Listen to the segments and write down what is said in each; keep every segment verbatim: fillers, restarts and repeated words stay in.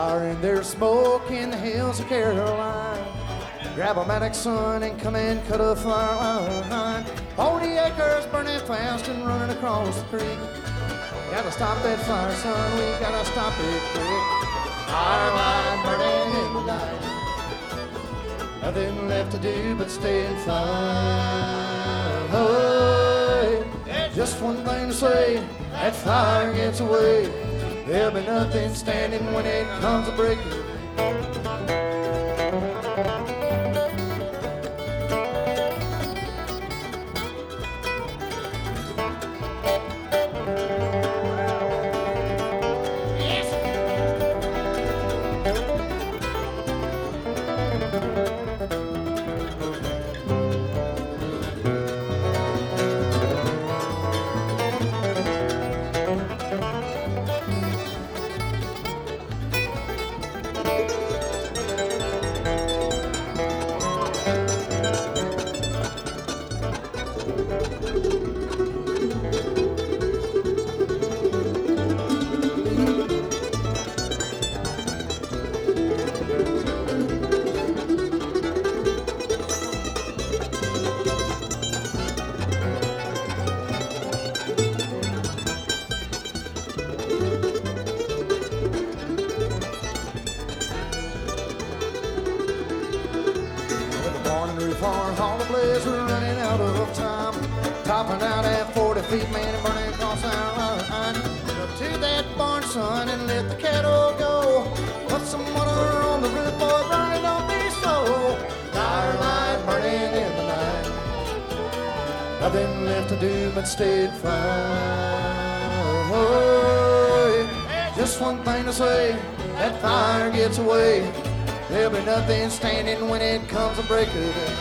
fire and there's smoke in the hills of Carolina. Grab a mattock, son, and come and cut a fire line. Forty acres burning fast and running across the creek. Gotta stop that fire, son, we gotta stop it quick. Fire line burning in the night. Nothing left to do but stay and fight. Oh, just one thing to say, that fire gets away. There'll be nothing standing when it comes to breaking. All the blaze are running out of time. Topping out at forty feet, man, and burning across our line. Up to that barn, son, and let the cattle go. Put some water on the roof, boy, burning, don't be slow. Fire line burning in the night. Nothing left to do but stay and fight. Just one thing to say, that fire gets away. There'll be nothing standing when it comes to break of day.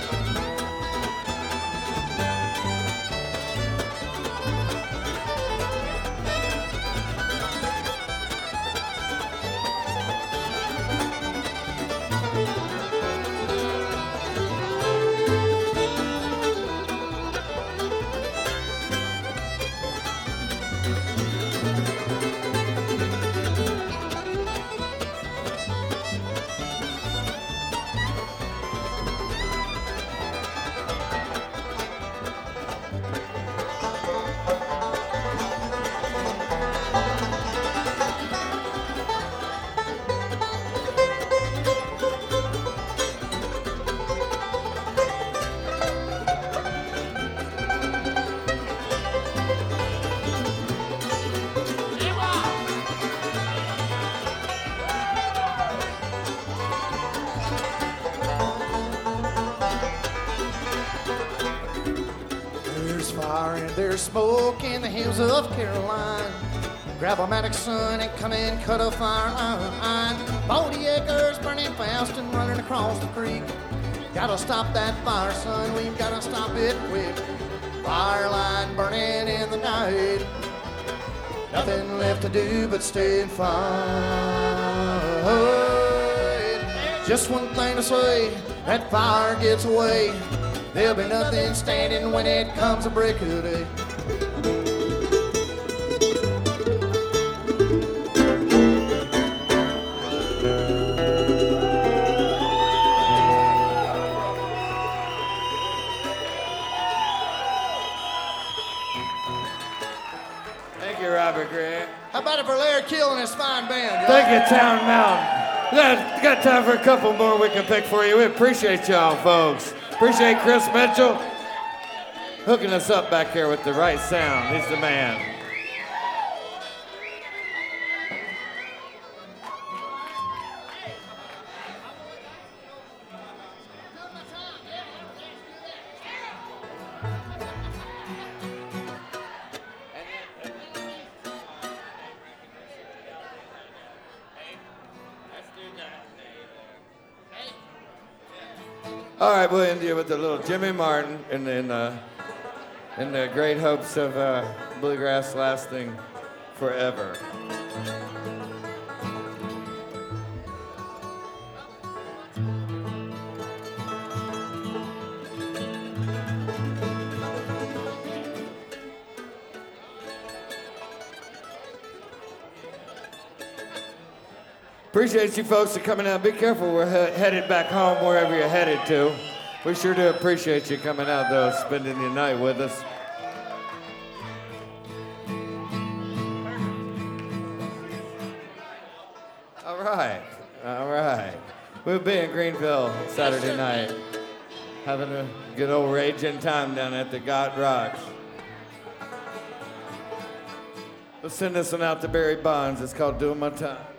Fire and there's smoke in the hills of Caroline. Grab a mattock, son, and come and cut a fire line. Forty acres burning fast and running across the creek. Gotta stop that fire, son, we've gotta stop it quick. Fire line burning in the night. Nothing left to do but stay and fight. Just one thing to say, that fire gets away. There'll be nothing standing when it comes to break of day. Thank you, Robert Grant. How about it for Larry Kill and his fine band? Thank you, Town Mountain. We got, got time for a couple more we can pick for you. We appreciate y'all, folks. Appreciate Chris Mitchell hooking us up back here with the right sound. He's the man. All right, we'll end you with a little Jimmy Martin in the, in the, in the great hopes of uh, bluegrass lasting forever. Appreciate you folks for coming out. Be careful, we're he- headed back home wherever you're headed to. We sure do appreciate you coming out, though, spending the night with us. All right, all right. We'll be in Greenville Saturday night, having a good old raging time down at the God Rocks. Let's send this one out to Barry Bonds. It's called Doing My Time.